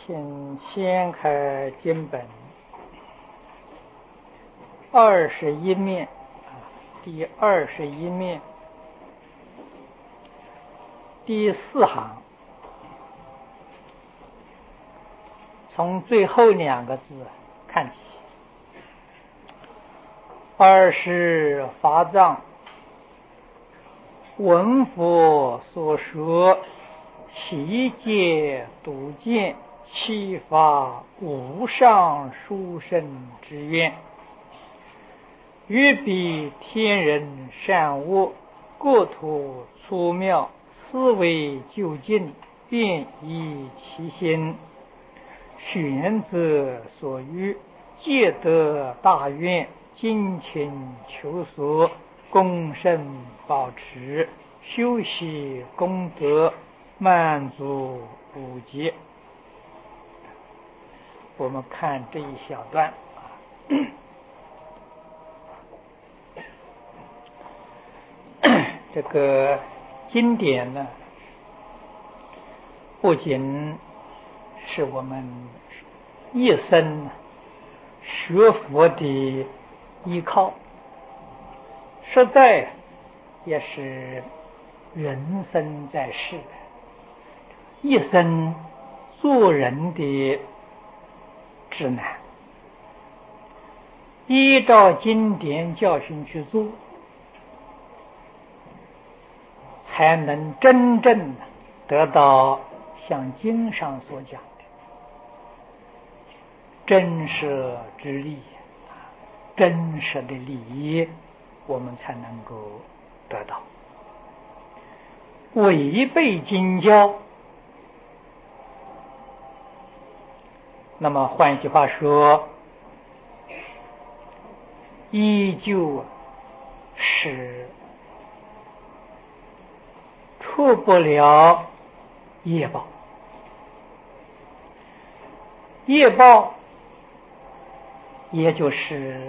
请掀开经本21面，第21面第4行，从最后2个字看起。二是法藏，闻佛所说，悉皆笃见，其法无上殊胜之愿，于彼天人善恶，国土粗妙，思维究竟，便依其心，选择所欲，皆得大愿，精勤求索，恭慎保持，修习功德，满足无极。我们看这一小段这个经典呢，不仅是我们一生学佛的依靠，实在也是人生在世一生做人的指南。依照经典教训去做，才能真正得到像经上所讲的真实之利，真实的利益，我们才能够得到。违背经教，那么换句话说，依旧是出不了业报。业报也就是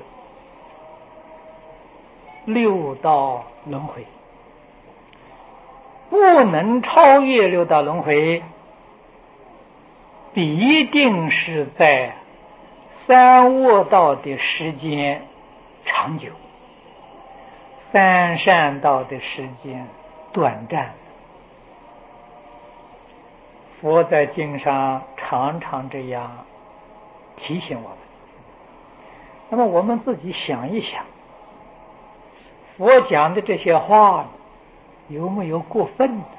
六道轮回，不能超越六道轮回，必定是在三恶道的时间长久，三善道的时间短暂。佛在经上常常这样提醒我们。那么我们自己想一想，佛讲的这些话有没有过分的？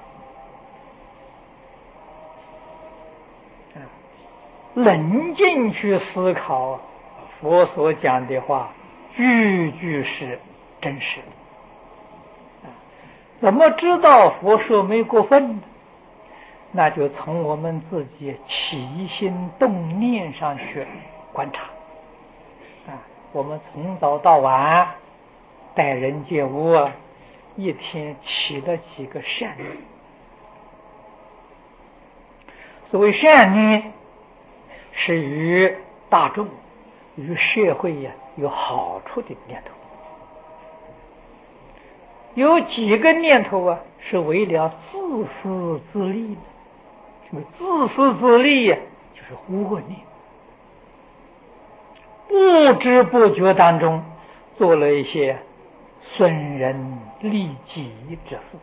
冷静去思考，佛所讲的话句句是真实的。怎么知道佛说没过分呢？那就从我们自己起心动念上去观察。我们从早到晚待人接物，一天起了几个善念。所谓善念，是与大众、与社会有好处的念头。有几个念头是为了自私自利的。什么自私自利就是恶念，不知不觉当中做了一些损人利己之事。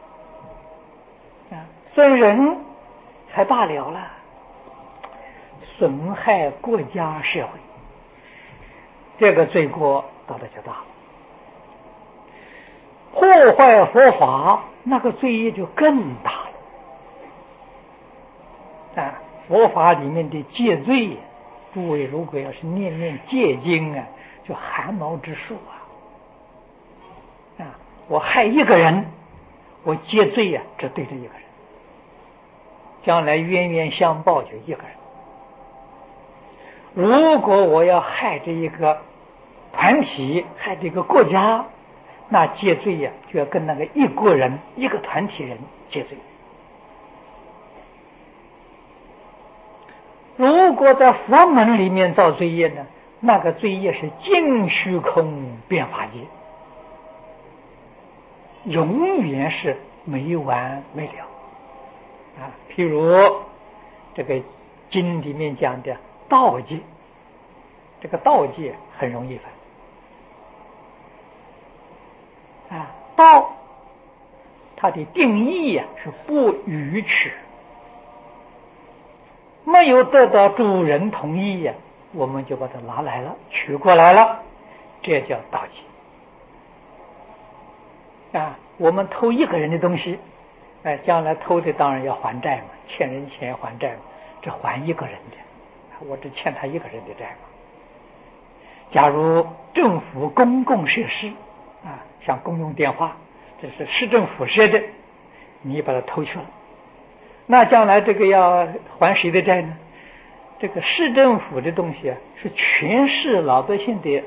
损人还罢了，损害国家社会，这个罪过造的就大了。破坏佛法，那个罪业就更大了。佛法里面的戒罪，诸位如果要是念念戒经就汗毛直竖我害一个人，我戒罪只对着一个人，将来冤冤相报就一个人。如果我要害这一个团体，害这个国家，那戒罪就要跟那个一国人、一个团体人戒罪。如果在佛门里面造罪业呢，那个罪业是尽虚空遍法界，永远是没完没了譬如这个经里面讲的道界，这个道界很容易分道它的定义是不逾矩，没有得到主人同意我们就把它拿来了，取过来了，这叫道界我们偷一个人的东西，将来偷的当然要还债嘛，欠人钱还债嘛，这还一个人的，我只欠他一个人的债嘛。假如政府公共设施像公用电话，这是市政府设的，你把它偷去了，那将来这个要还谁的债呢？这个市政府的东西是全市老百姓的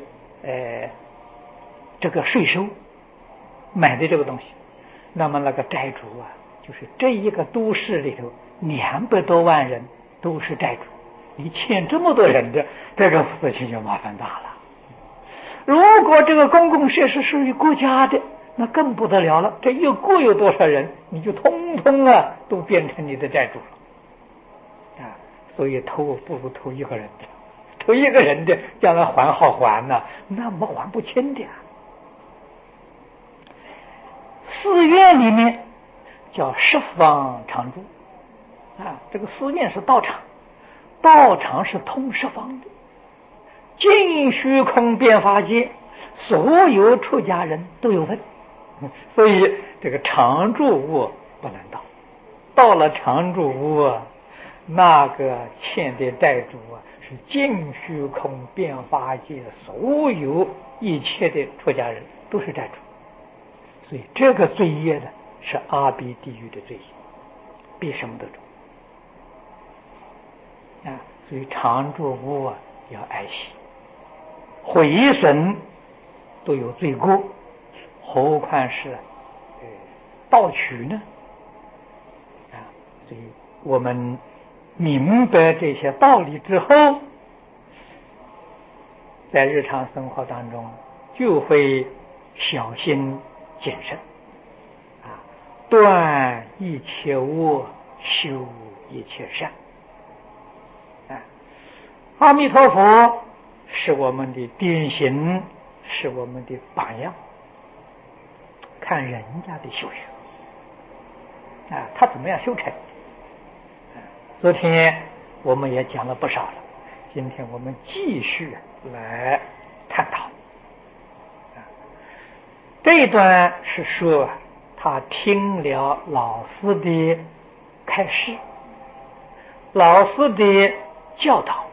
这个税收买的这个东西，那么那个债主就是这一个都市里头200多万人都是债主，你欠这么多人的，这个事情就麻烦大了。如果这个公共设施属于国家的，那更不得了了，这一国有多少人，你就通通都变成你的债主了所以偷不如偷一个人的，偷一个人的将来还好还呢，那么还不清的寺院里面叫十方常住这个寺院是道场，道场是通十方的，尽虚空遍法界，所有出家人都有份，所以这个常住屋不能到，到了常住屋那个欠的债主是尽虚空遍法界所有一切的出家人都是债主，所以这个罪业呢是阿鼻地狱的罪业，比什么都重所以常住屋要爱惜，毁损都有罪过，何况是盗取呢所以我们明白这些道理之后，在日常生活当中就会小心谨慎断一切恶，修一切善阿弥陀佛是我们的典型，是我们的榜样，看人家的修学他怎么样修成昨天我们也讲了不少了，今天我们继续来探讨这一段是说他听了老师的开示，老师的教导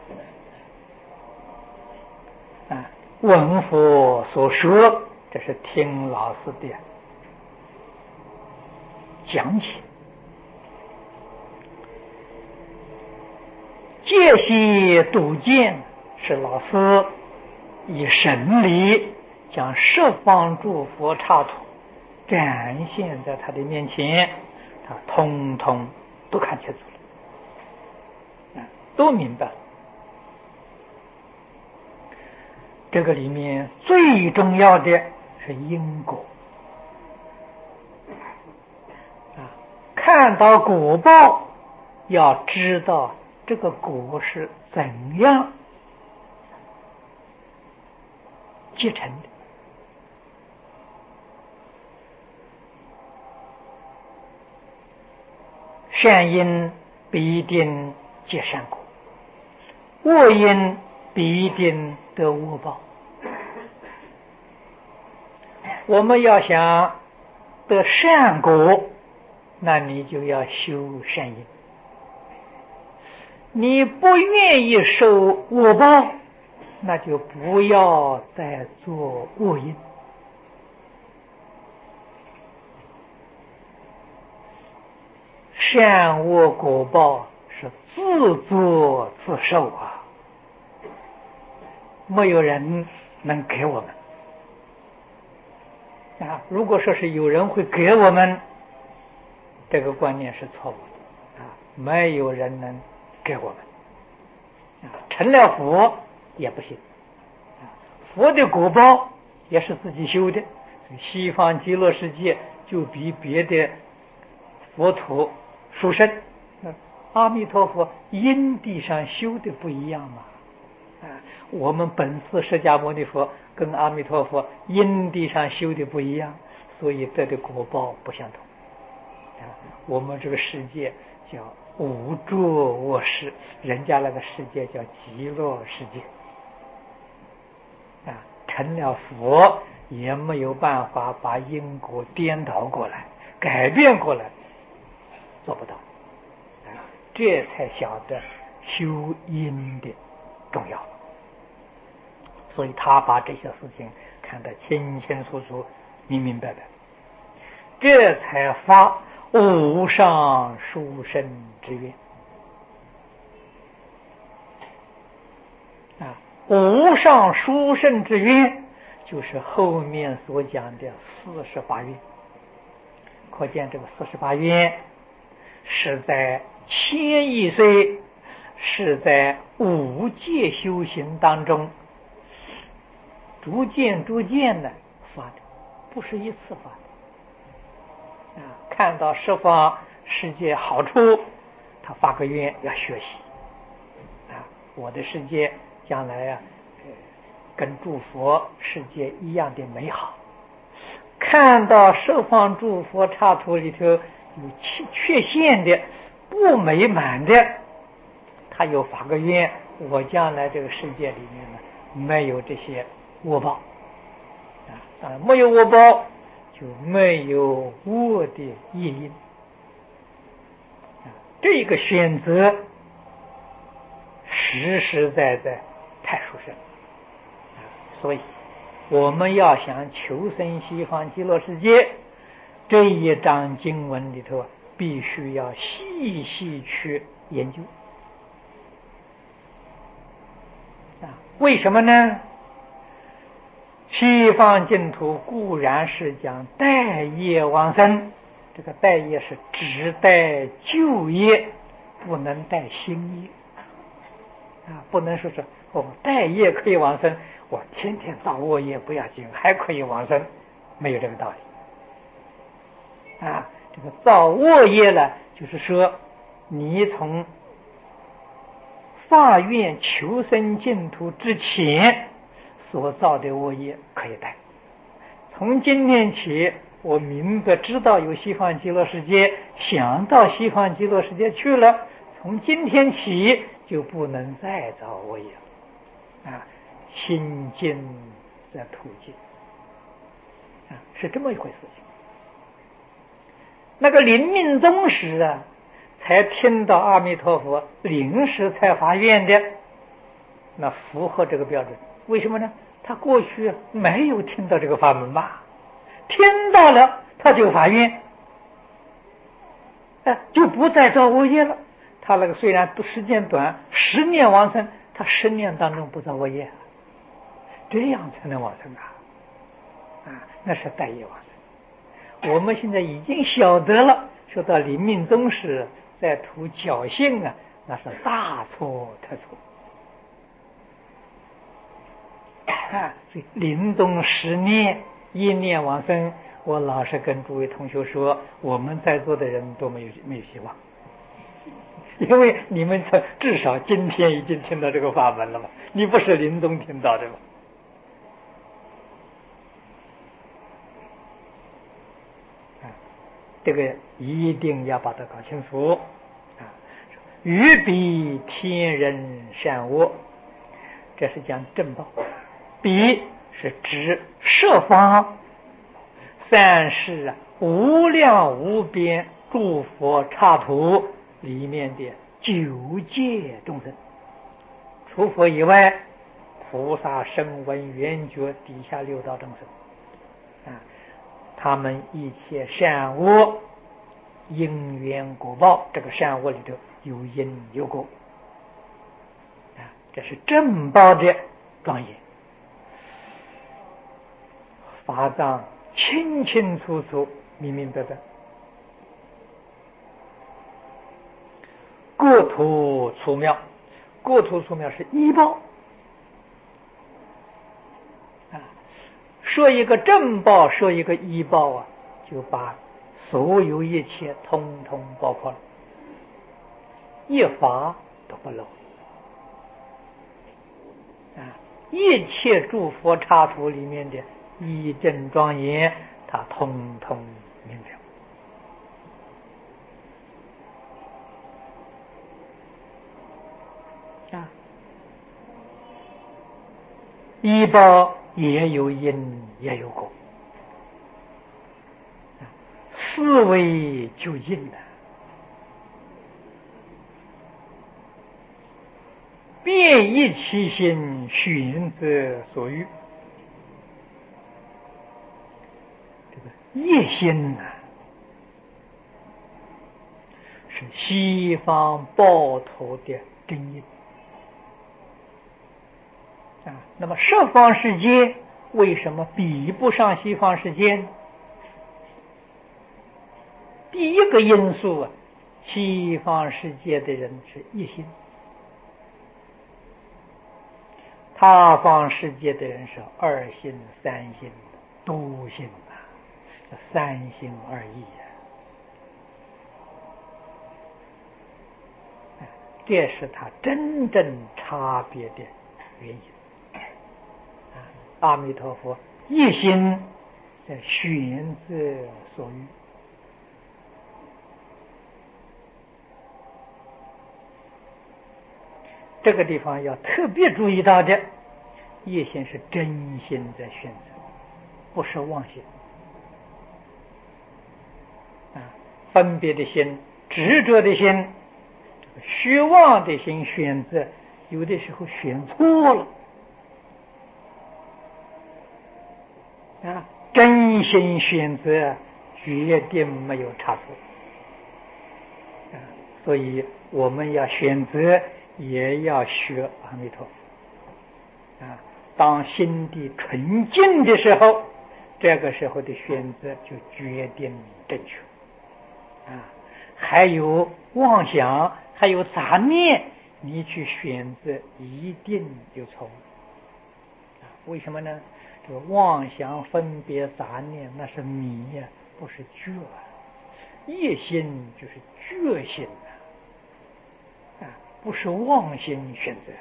闻佛所说，这是听老师的讲解。戒息笃见是老师以神理将十方诸佛刹土展现在他的面前，他通通都看清楚了都明白了。这个里面最重要的是因果看到果报，要知道这个果是怎样结成的。善因必定结善果，恶因必定得恶报。我们要想得善果，那你就要修善因。你不愿意受恶报，那就不要再做恶因。善恶果报是自作自受没有人能给我们如果说是有人会给我们，这个观念是错误的没有人能给我们成了佛也不行佛的果报也是自己修的，西方极乐世界就比别的佛土殊胜阿弥陀佛因地上修的不一样嘛。我们本师释迦牟尼佛跟阿弥陀佛因地上修的不一样，所以得的果报不相同。我们这个世界叫无著卧世，人家那个世界叫极乐世界。成了佛也没有办法把因果颠倒过来，改变过来，做不到。这才晓得修因的重要。所以他把这些事情看得清清楚楚、明明白白，这才发无上殊胜之愿。无上殊胜之愿就是后面所讲的48愿。可见这个48愿是在千亿岁，是在五界修行当中逐渐的发的，不是一次发的。看到十方世界好处，他发个愿要学习。我的世界将来跟诸佛世界一样的美好。看到十方诸佛刹土里头有缺陷的、不美满的，他又发个愿，我将来这个世界里面呢，没有这些恶报。当然没有恶报，就没有恶的业因。这个选择实实在在太殊胜。所以我们要想求生西方极乐世界，这一章经文里头必须要细细去研究。为什么呢？西方净土固然是讲带业往生，这个带业是只带旧业，不能带新业。不能说是带业可以往生，我天天造恶业不要紧，还可以往生，没有这个道理。这个造恶业呢，就是说你从发愿求生净土之前所造的恶业可以带。从今天起，我明白知道有西方极乐世界，想到西方极乐世界去了，从今天起就不能再造恶业了。心净则土净，是这么一回事情。那个临命终时才听到阿弥陀佛临时才发愿的，那符合这个标准。为什么呢？他过去没有听到这个法门嘛，听到了他就发愿，就不再造恶业了。他那个虽然时间短，10年往生，他10年当中不造恶业，这样才能往生那是带业往生。我们现在已经晓得了，说到临命终时在图侥幸那是大错特错。所以临终10念1念往生，我老是跟诸位同学说，我们在座的人都没有希望，因为你们至少今天已经听到这个法门了嘛，你不是临终听到的吗？这个一定要把它搞清楚。于彼天人善恶，这是讲正报。彼是指十方三世无量无边诸佛刹土里面的9界众生，除佛以外，菩萨声闻缘觉底下6道众生他们一切善恶因缘果报，这个善恶里头有因有果这是正报的庄严。法藏清清楚楚明明白白，各土出妙，各土出妙是依报说一个正报，说一个依报就把所有一切通通包括了。 一法都不漏啊！一切诸佛刹土里面的义正庄严，他通通明了啊！医报也有因也有果，思维就应了。变异其心，寻则所欲。这个业心呢，是西方报头的真因啊。那么十方世界为什么比不上西方世界？第一个因素啊，西方世界的人是一心。他方世界的人是二心、三心、多心啊，这三心二意啊，这是他真正差别的原因啊。阿弥陀佛一心在寻之所欲，这个地方要特别注意到的，业心是真心在选择，不是妄心啊。分别的心、执着的心、虚妄的心选择，有的时候选错了啊。真心选择决定没有差错啊。所以我们要选择，也要学阿弥陀佛啊。当心地纯净的时候，这个时候的选择就决定正确啊。还有妄想，还有杂念，你去选择一定有错误啊。为什么呢？这个妄想、分别、杂念，那是迷呀，不是觉啊。业心就是觉心啊，不是妄心选择。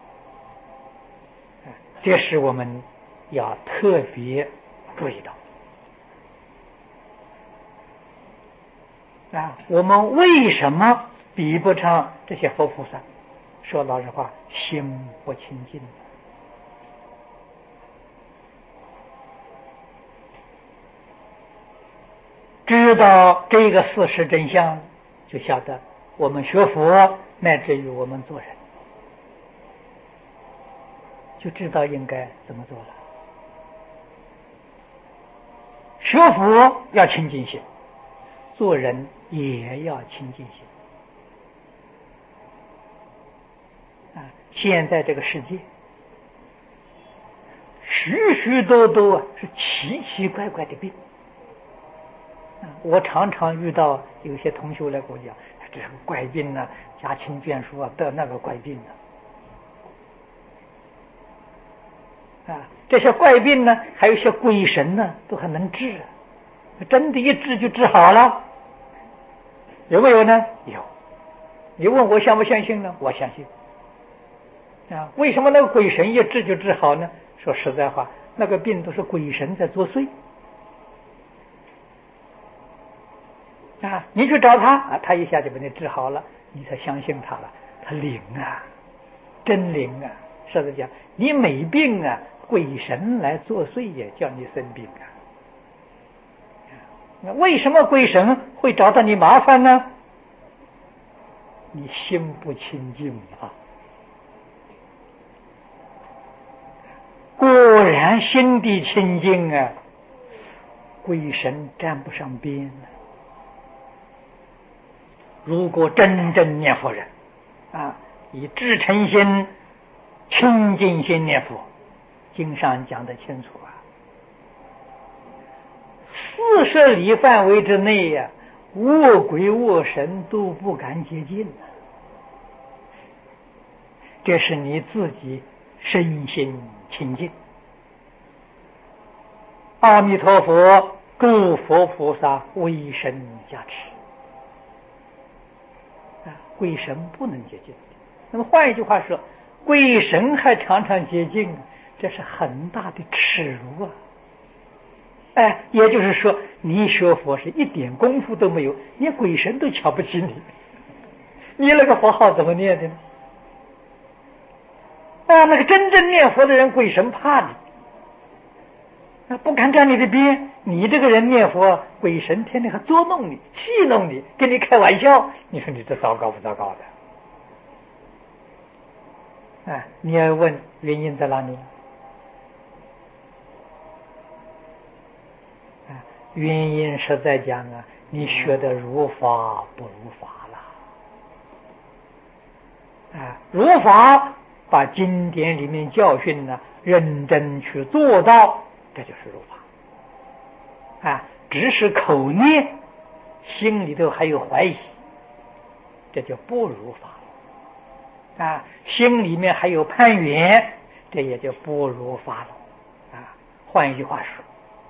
这是我们要特别注意到啊。我们为什么比不上这些佛菩萨？说老实话，心不清净。知道这个事实真相，就晓得我们学佛，乃至于我们做人，就知道应该怎么做了。学佛要清净心，做人也要清净心啊。现在这个世界许许多多是奇奇怪怪的病啊。我常常遇到有些同学来跟我讲，这个怪病啊，家亲眷属啊得那个怪病啊，这些怪病呢，还有一些鬼神呢，都还能治，真的一治就治好了，有没有呢？有。你问我相不相信呢？我相信啊。为什么那个鬼神一治就治好呢？说实在话，那个病都是鬼神在作祟啊。你去找他啊，他一下就把你治好了，你才相信他了。他灵啊，真灵啊！是的讲，你没病啊，鬼神来作祟也叫你生病啊。那为什么鬼神会找到你麻烦呢？你心不清净啊。果然心地清净啊，鬼神沾不上边啊。如果真正念佛人啊，以至诚心、清净心念佛，经上讲得清楚啊，40里范围之内呀，恶鬼恶神都不敢接近这是你自己身心清净。阿弥陀佛诸佛菩萨威神加持啊！ 鬼神不能接近。那么换一句话说，鬼神还常常接近，这是很大的耻辱啊！也就是说，你学佛是一点功夫都没有，连鬼神都瞧不起你，你那个佛号怎么念的呢？那个真正念佛的人，鬼神怕你，不敢沾你的边。你这个人念佛，鬼神天天还捉弄你、戏弄你，跟你开玩笑，你说你这糟糕不糟糕的？你要问原因在哪里？原因是在讲你学的如法不如法了。如法把经典里面教训认真去做到，这就是如法。只是口念，心里头还有怀疑，这就不如法了。心里面还有攀缘，这也就不如法了。换一句话说，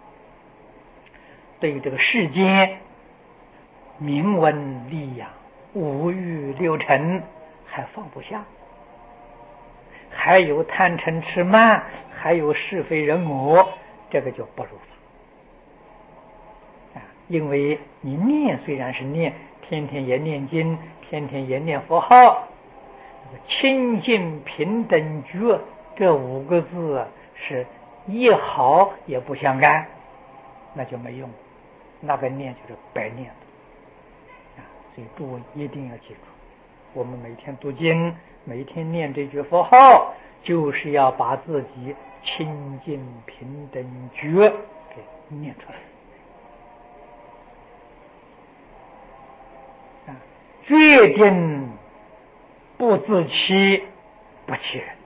对于这个世间名闻利养、五欲六尘还放不下，还有贪嗔痴慢，还有是非人我，这个就不如法。因为你念虽然是念，天天也念经，天天也念佛号，清净平等觉这5个字是一毫也不相干，那就没用，那个念就是白念的。所以诸位一定要记住，我们每天读经，每天念这句佛号，就是要把自己清净平等觉给念出来。决定不自欺，不欺人。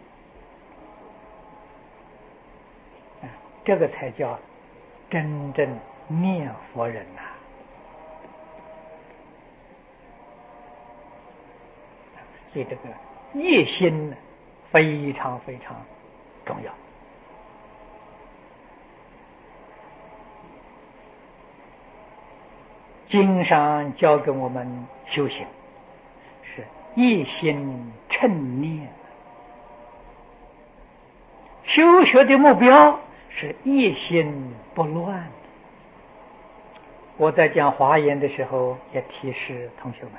这个才叫真正念佛人所以这个业心非常非常重要。经上教给我们修行是一心称念，修学的目标是一心不乱。我在讲华严的时候也提示同学们，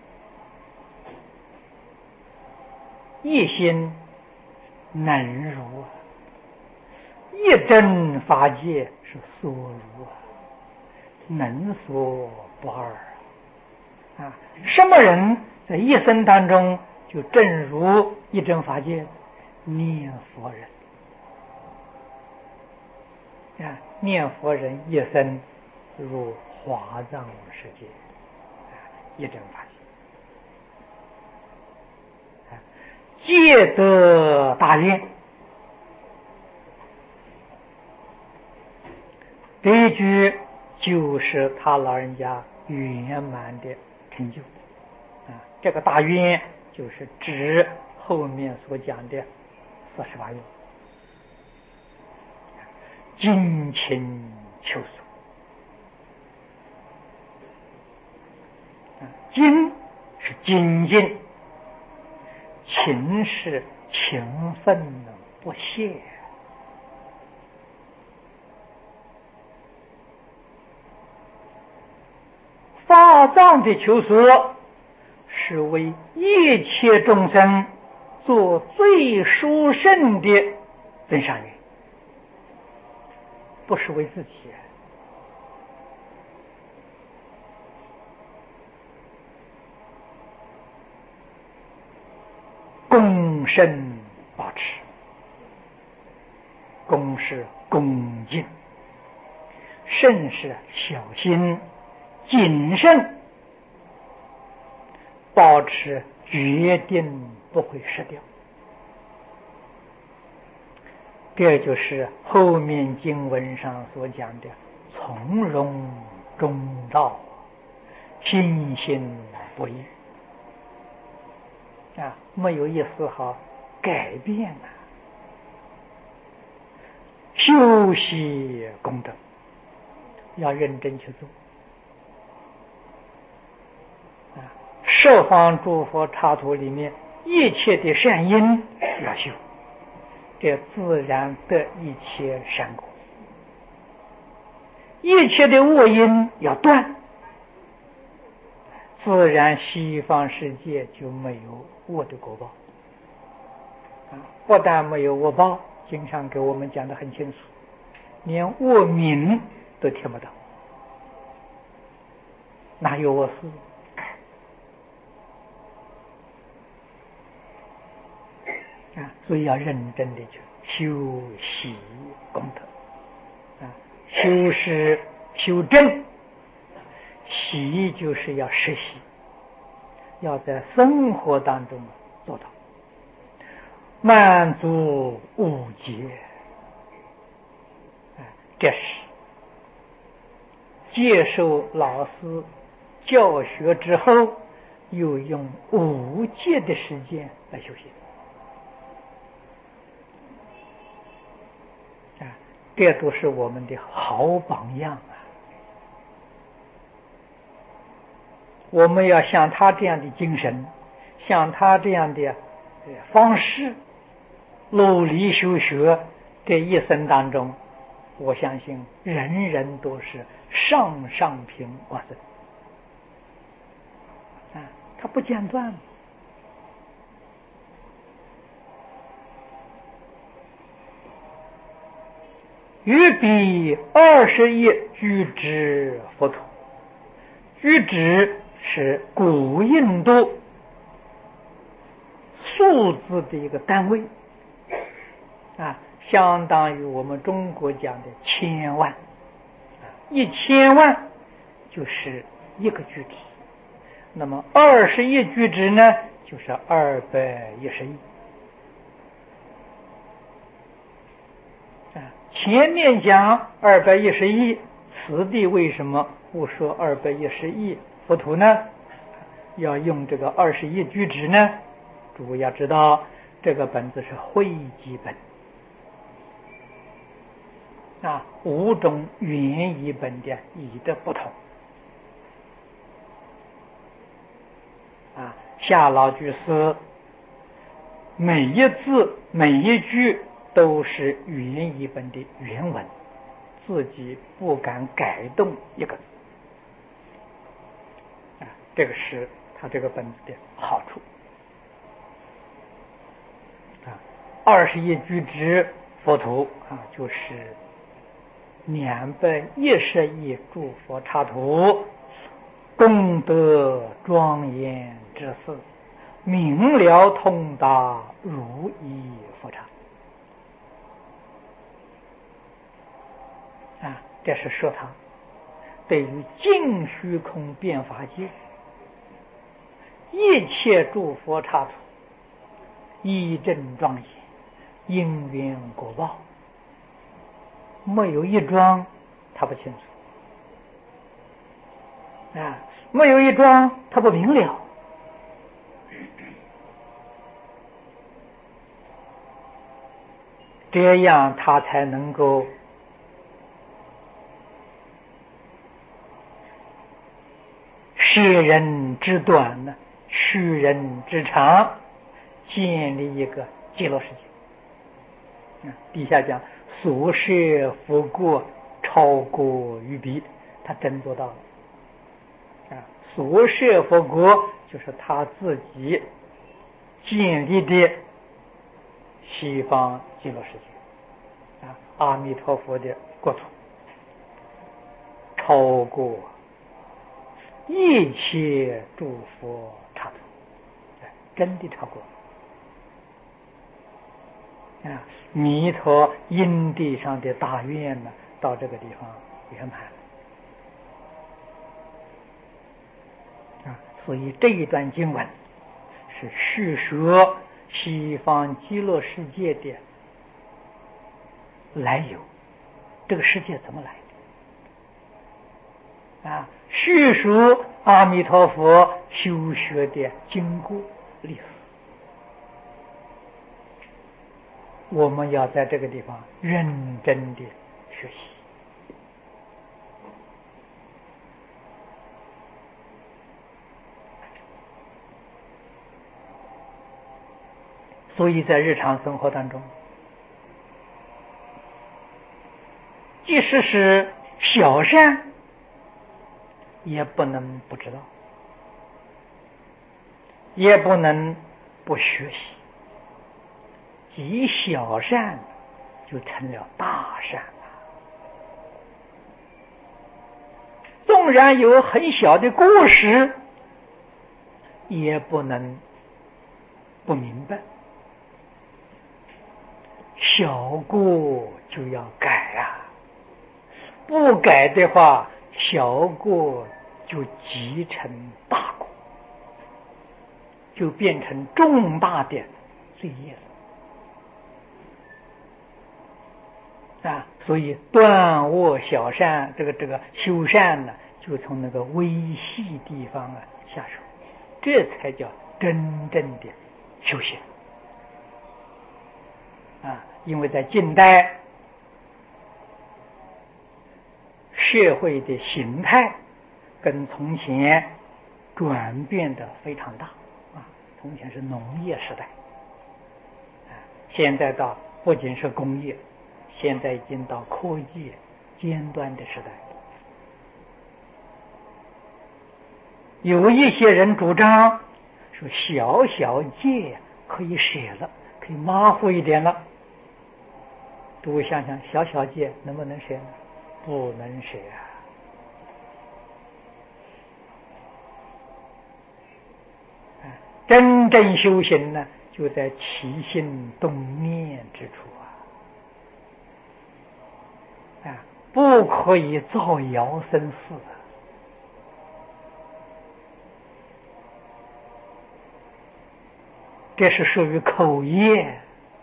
一心能如一真法界是所如能所不二什么人在一生当中就正如一真法界？念佛人念佛人一生入华藏世界一真法界，皆得大愿。这一句就是他老人家圆满的成就这个大愿就是指后面所讲的48愿，精勤求索。精是精进，勤是勤奋不懈。法藏的求索是为一切众生做最殊胜的增上缘，不是为自己恭慎保持，恭是恭敬，慎是小心谨慎，保持决定不会失掉。这就是后面经文上所讲的从容中道，心心不移没有一丝毫改变修习功德要认真去做十方诸佛刹土里面一切的善因要修，这自然得一切善果；一切的恶因要断，自然西方世界就没有恶的果报。不但没有恶报，经上给我们讲得很清楚，连恶名都听不到，哪有恶事？所以要认真的去修习功德，修是修正，习就是要实习，要在生活当中做到满足无结。这是接受老师教学之后，又用无戒的时间来修行。这都是我们的好榜样啊！我们要像他这样的精神，像他这样的方式，努力修学，这一生当中，我相信人人都是上上品往生他不间断。于彼21居止佛土，居止是古印度数字的一个单位相当于我们中国讲的千万，1000万就是一个居止，那么21居止呢，就是210亿。前面讲210亿，此地为什么不说210亿佛土呢？要用这个21居止呢？诸位要知道，这个本子是会集本5种原译本的译的不同夏老居士每一字每一句都是原译本的原文，自己不敢改动一个字这个是他这个本子的好处21居止佛土就是210亿诸佛刹土，功德庄严之事，明了通达如意佛刹这是说他对于净虚空变法界一切诸佛刹土依正庄严，因缘果报，没有一桩他不清楚没有一桩他不明了这样他才能够舍人之短呢，取人之长，建立一个极乐世界底下讲所摄佛国超过于彼，他真做到了所摄佛国就是他自己建立的西方极乐世界阿弥陀佛的国土，超过一切诸佛刹土真的超过弥陀因地上的大愿呢，到这个地方圆满所以这一段经文是叙说西方极乐世界的来由，这个世界怎么来的叙述阿弥陀佛修学的经过历史。我们要在这个地方认真的学习所以在日常生活当中，即使是小善，也不能不知道，也不能不学习。积小善就成了大善了。纵然有很小的过失，也不能不明白，小过就要改啊，不改的话，小过就积成大过，就变成重大的罪业了。所以断恶小善，这个修善呢，就从那个微细地方下手，这才叫真正的修行因为在近代社会的形态跟从前转变的非常大从前是农业时代现在到不仅是工业，现在已经到科技尖端的时代。有一些人主张说小小戒可以舍了，可以马虎一点了。诸位想想，小小戒能不能舍呢？不能舍真正修行呢，就在起心动念之处不可以造谣生事这是属于口业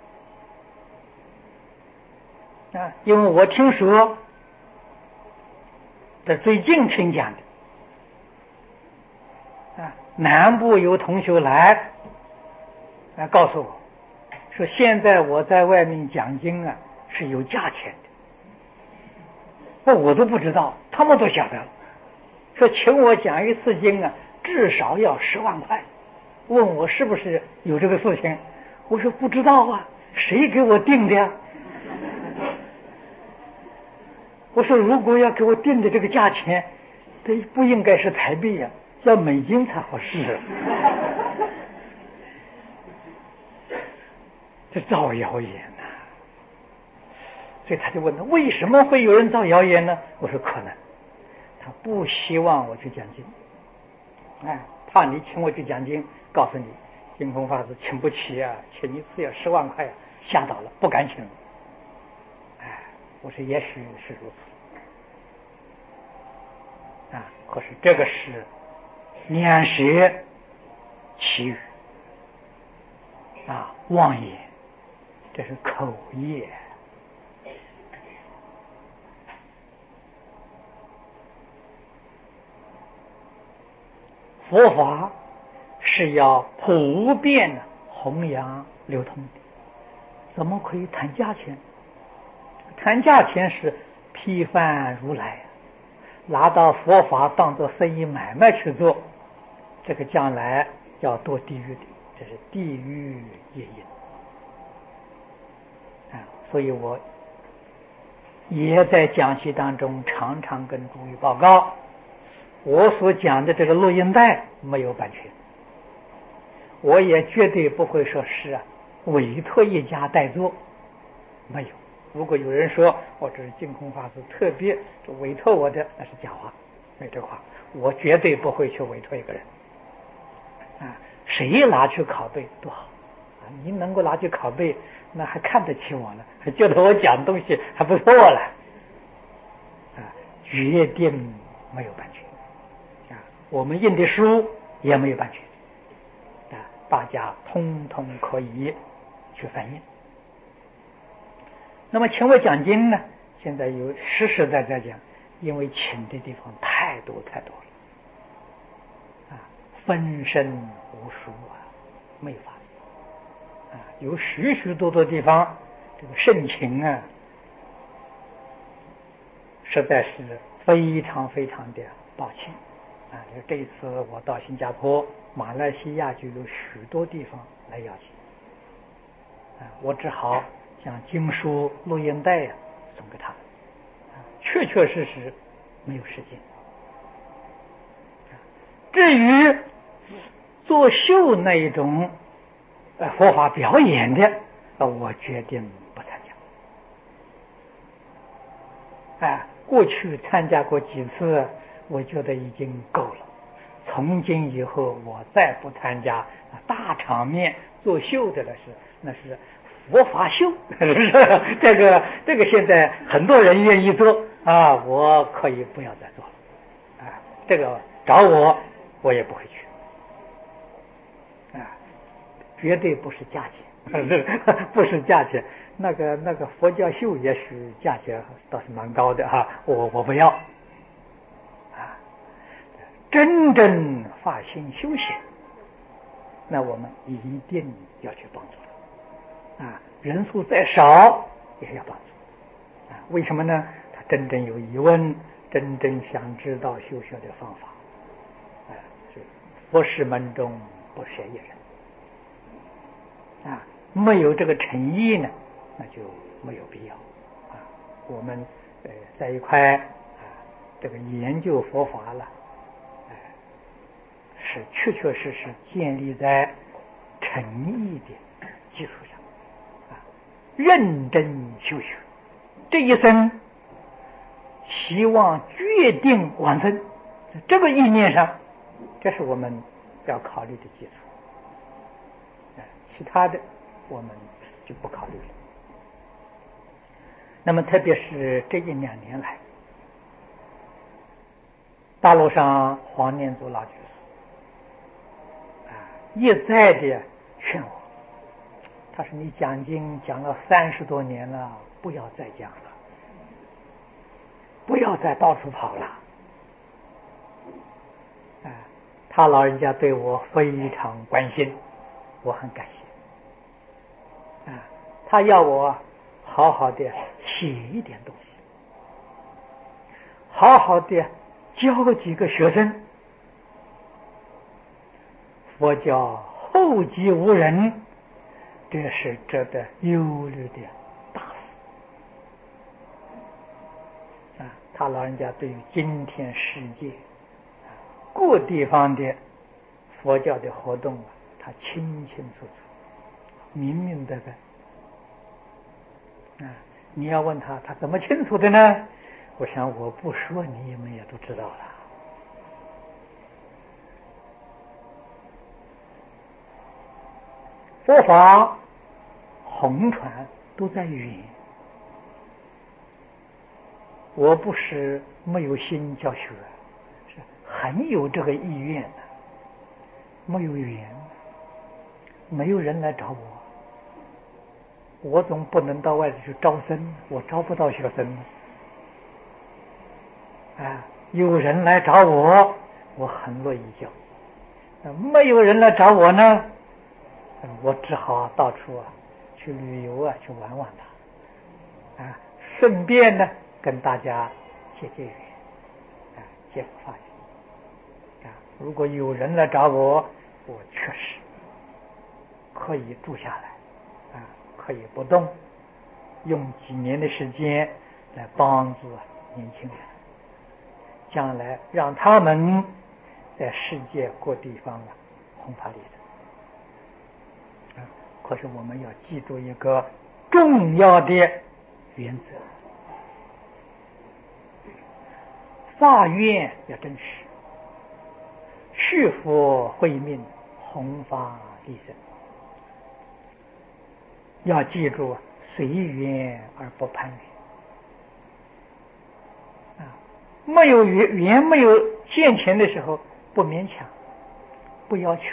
因为我听说这最近听讲的南部有同学来告诉我说，现在我在外面讲经是有价钱的，我都不知道，他们都晓得了。说请我讲一次经至少要10万块，问我是不是有这个事情。我说不知道谁给我定的呀？我说如果要给我定的这个价钱，这不应该是台币要美金才合适这造谣言所以他就问他为什么会有人造谣言呢？我说可能他不希望我去讲经怕你请我去讲经，告诉你净空法师请不起请一次要10万块吓倒了，不敢请我说也许是如此可是这个是两舌绮语妄言，这是口业佛法是要普遍弘扬流通的，怎么可以谈价钱？谈价钱是批判如来拿到佛法当作生意买卖去做，这个将来要堕地狱的，这是地狱业因所以我也在讲习当中常常跟诸位报告，我所讲的这个录音带没有版权，我也绝对不会说是委托一家代做，没有。如果有人说我这是净空法师特别委托我的，那是假话，没这话，我绝对不会去委托一个人谁拿去拷贝多好您能够拿去拷贝，那还看得起我了，还觉得我讲东西还不错了决定没有版权我们印的书也没有版权大家通通可以去翻译。那么请我讲经呢，现在有实实在在讲，因为请的地方太多太多了分身无数没有法子有许许多多地方这个盛情实在是非常非常的抱歉这一次我到新加坡、马来西亚就有许多地方来邀请我只好将经书录音带送给他，确确实实没有时间。至于作秀那一种佛法表演的，我决定不参加。过去参加过几次，我觉得已经够了。从今以后，我再不参加大场面作秀的了，那是佛法秀。这个现在很多人愿意做我可以不要再做了。这个找我也不会去。绝对不是价钱，不是价钱。那个佛教秀也许价钱倒是蛮高的我不要。真正发心修行，那我们一定要去帮助人数再少也要帮助为什么呢？他真正有疑问，真正想知道修学的方法所以佛事门中不舍一人没有这个诚意呢，那就没有必要我们在一块这个研究佛法了是确确实实建立在诚意的基础上认真修学，这一生希望决定往生，在这个意念上，这是我们要考虑的基础其他的我们就不考虑了。那么特别是这1-2年来，大陆上黄念祖老居士一再的劝我，他说你讲经讲了30多年了，不要再讲了，不要再到处跑了他老人家对我非常关心，我很感谢他要我好好的写一点东西，好好的教几个学生。佛教后继无人，这是值得忧虑的大事他老人家对于今天世界各地方的佛教的活动他清清楚楚明明白白你要问他怎么清楚的呢？我想我不说你们也都知道了。佛法红传都在语言，我不是没有心教学，是很有这个意愿的，没有语言，没有人来找我总不能到外头去招生，我招不到学生有人来找我很乐意教没有人来找我呢我只好到处去旅游去玩玩它顺便呢跟大家结缘结个法缘如果有人来找我确实可以住下来可以不动，用几年的时间来帮助年轻人，将来让他们在世界各地方弘法利生可是我们要记住一个重要的原则，发愿要真实，续佛慧命，弘法利生。要记住随缘而不攀缘没有缘没有现前的时候不勉强，不要求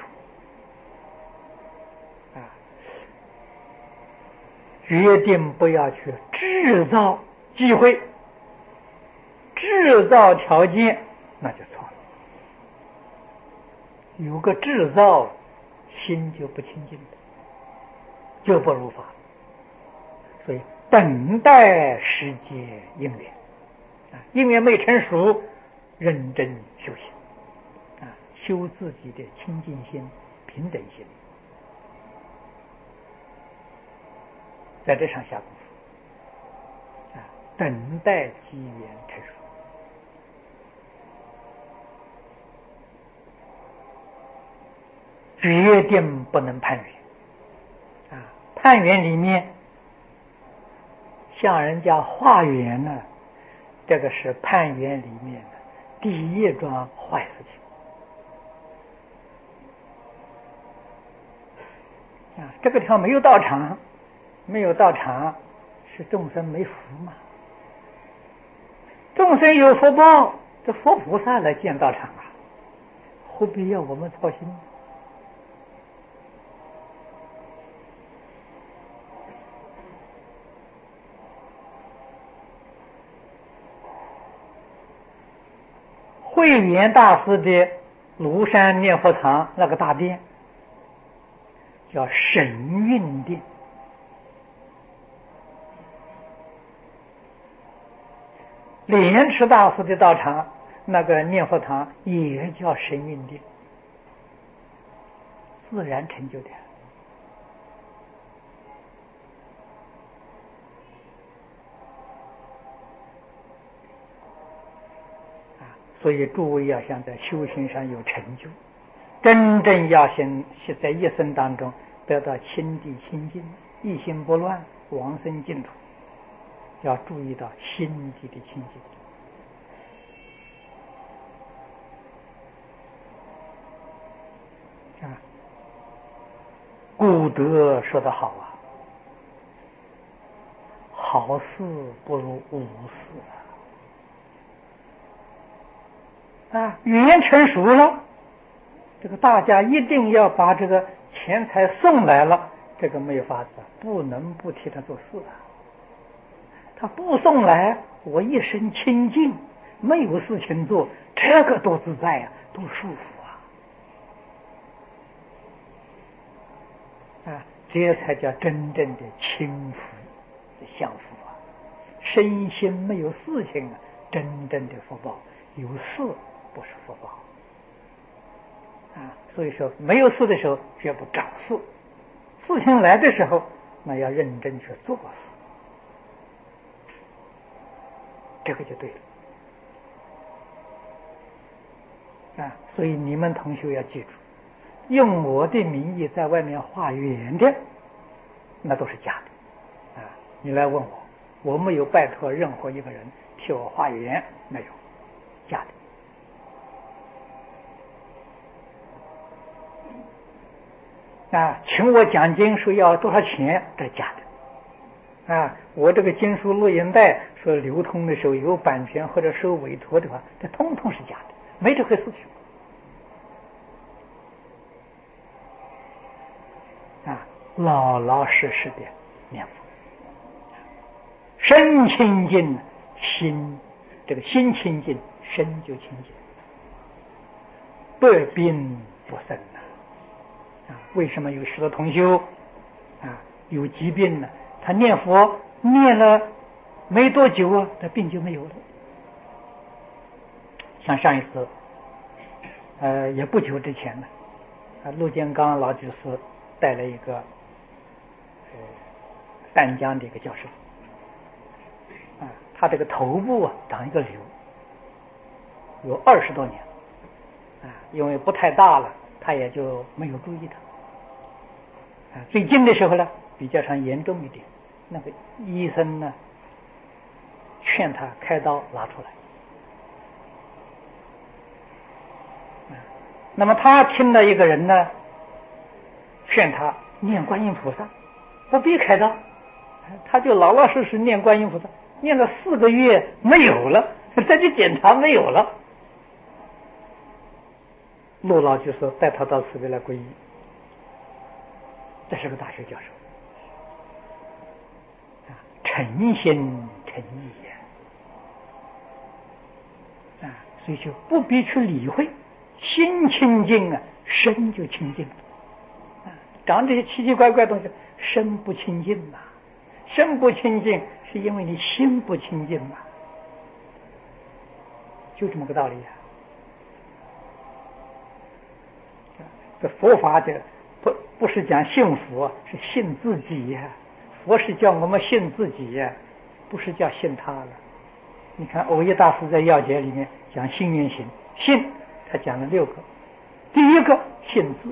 决定不要去制造机会，制造条件，那就错了。有个制造，心就不清净的，就不如法。所以等待时节因缘因缘没成熟，认真修行修自己的清净心、平等心。 在这上下功夫等待机缘成熟。决定不能攀缘攀缘里面向人家化缘呢，这个是攀缘里面的第一桩坏事情这个地方没有道场，是众生没福嘛。众生有福报，这佛菩萨来建道场何必要我们操心？慧远大师的庐山念佛堂那个大殿叫神韵殿，莲池大师的道场那个念佛堂也叫神韵殿，自然成就的。所以诸位要想在修行上有成就，真正要在一生当中得到心地清净，一心不乱，往生净土，要注意到心地的清净古德说得好好事不如无事缘成熟了，这个大家一定要把这个钱财送来了，这个没有法子不能不替他做事他不送来，我一身清净，没有事情做，这个多自在多舒服这才叫真正的轻福享福身心没有事情真正的福报，有事不是福报所以说没有事的时候绝不找事，事情来的时候那要认真去做事，这个就对了所以你们同学要记住，用我的名义在外面化缘的那都是假的你来问我没有拜托任何一个人替我化缘，没有，假的请我讲经说要多少钱，这是假的我这个经书录音带说流通的时候有版权或者收委托的话，这通通是假的，没这回事情老老实实的念佛，身清净心，这个心清净身就清净，百病不生为什么有许多同修有疾病呢？他念佛念了没多久他病就没有了。像上一次也不久之前呢陆建刚老居士带了一个淡江的一个教授他这个头部长一个瘤，有20多年因为不太大了，他也就没有注意它最近的时候呢比较上严重一点，那个医生呢劝他开刀拿出来那么他听了一个人呢劝他念观音菩萨，不必开刀，他就老老实实念观音菩萨，念了4个月没有了，再去检查没有了。陆老就说带他到慈悲来皈依，这是个大学教授诚心诚意所以就不必去理会，心清净身就清净长这些奇奇怪怪的东西，身不清净嘛，身不清净是因为你心不清净嘛，就这么个道理这佛法不是讲信佛，是信自己佛是叫我们信自己呀，不是叫信他了。你看藕益大师在要解里面讲信愿行，信他讲了6个，第一个信字，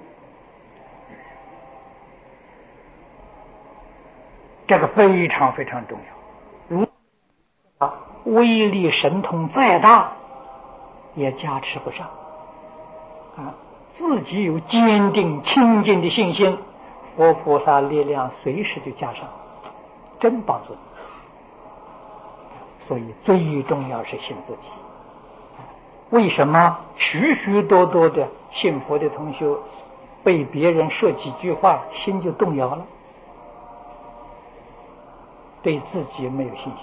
这个非常非常重要。如威力神通再大，也加持不上啊！自己有坚定清净的信心，佛菩萨力量随时就加上，真帮助你。所以最重要是信自己。为什么许许多多的信佛的同修被别人说几句话，心就动摇了，对自己没有信心，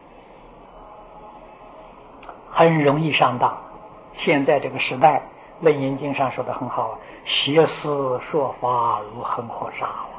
很容易上当。现在这个时代，《楞严经》上说的很好，邪思说法如恒河沙了。